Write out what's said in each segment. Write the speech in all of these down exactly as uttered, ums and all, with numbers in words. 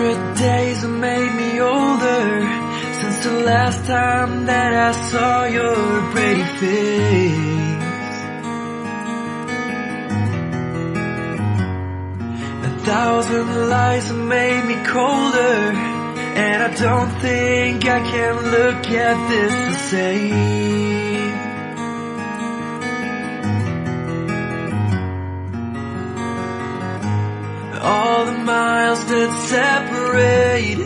hundred days have made me older since the last time that I saw your pretty face. A thousand lies have made me colder, and I don't think I can look at this the same. All the miles that separate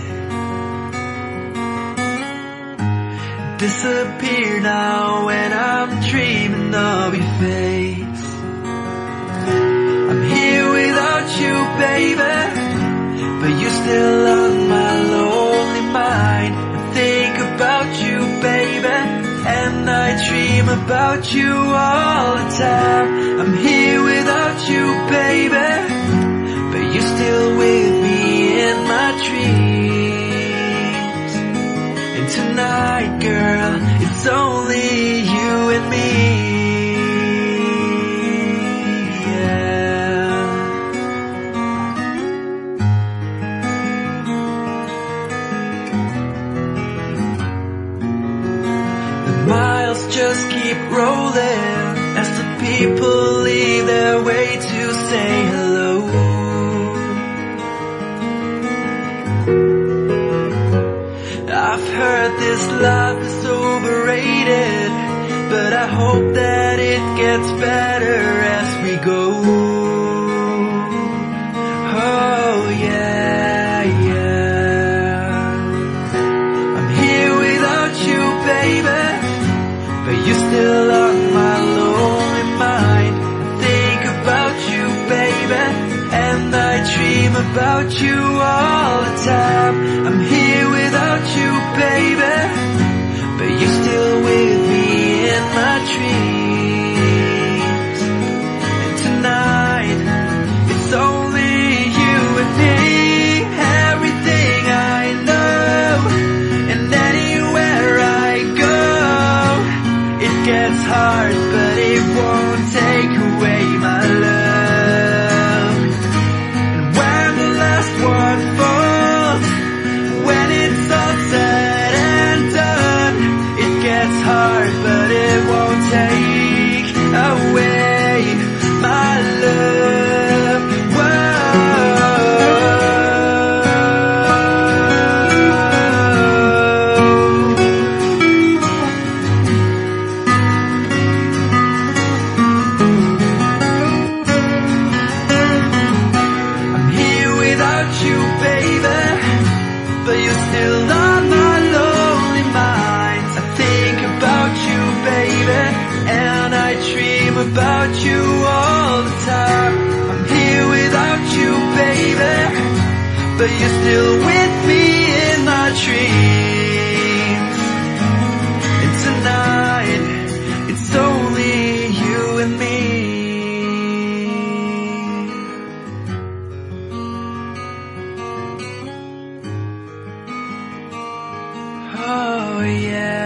disappear now when I'm dreaming of your face. I'm here without you, baby, but you're still on my lonely mind. I think about you, baby, and I dream about you all the time. I'm here without you, baby, but you're still with me in my dreams. And tonight, girl, it's only you and me. Yeah. The miles just keep rolling as the people leave their way to say hello. I've heard this life is overrated, but I hope that it gets better as we go. Oh yeah, yeah. I'm here without you, baby, but you're still on my lonely mind. I think about you, baby, and I dream about you all the time. I'm here without you, baby, but you're still with me in my dreams. And tonight, it's only you and me. Everything I know, and anywhere I go, it gets hard, but it won't take away my love. And when the last one falls, when it's all said and done, it gets hard, but it won't take away my love. Whoa. I'm here without you, baby, but you're still on my lonely mind. I think about you, baby, and I dream about you all the time. I'm here without you, baby, but you're still with me in my dreams. And tonight, it's only you and me. Oh yeah.